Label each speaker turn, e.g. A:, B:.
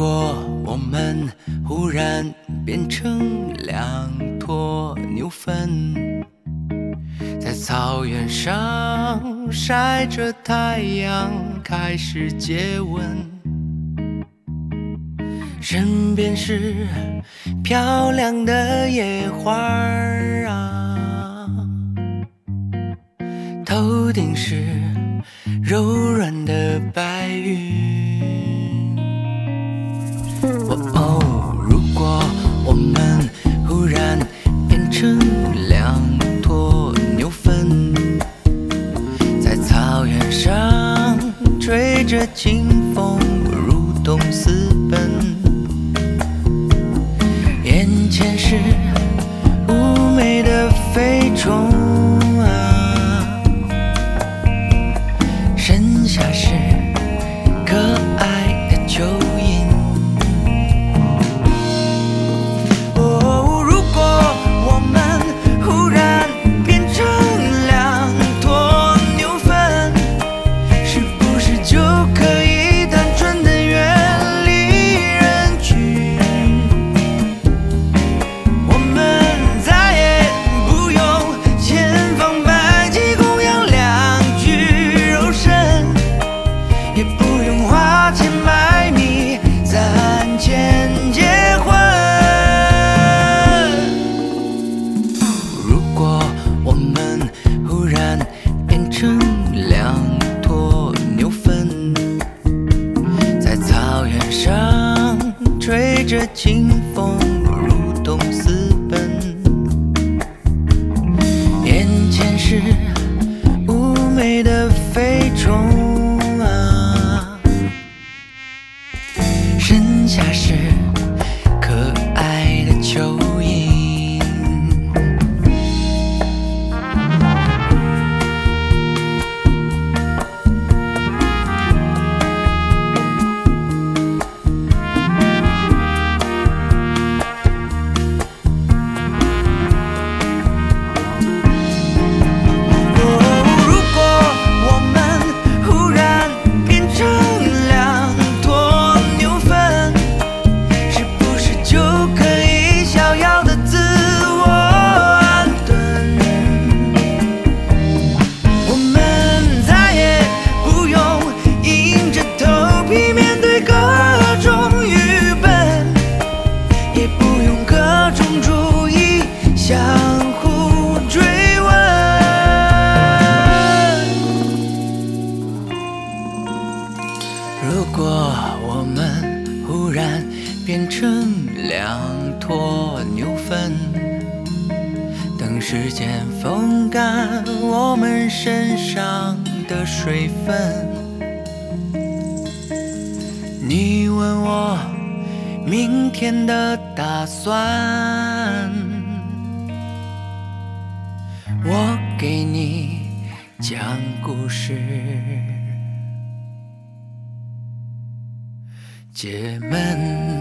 A: 果我们忽然变成两坨牛粪，在草原上晒着太阳，开始接吻，身边是漂亮的野花啊，头顶是柔软的白云。如果我们忽然变成两坨牛粪，在草原上吹着清风，如同私奔，眼前是妩媚的飞虫啊，剩下是可爱的蚯蚓。如果我们忽然变成两坨牛粪，是不是就可以单纯的远离人群？我们再也不用千方百计供养两具肉身，也不用花钱买米攒钱结婚。如果我们忽然变成两坨牛粪，在草原上吹着清风，如同私奔，眼前是妩媚的飞虫啊，剩下是可爱的蚯蚓。如果我们忽然变成两坨牛粪，是不是就可以逍遥的自我安顿？我们再也不用硬着头皮面对各种愚笨，也不用各种主义相互追问。如果我们忽然变成两坨牛粪，等时间风干我们身上的水分，你问我明天的打算，我给你讲故事。解闷。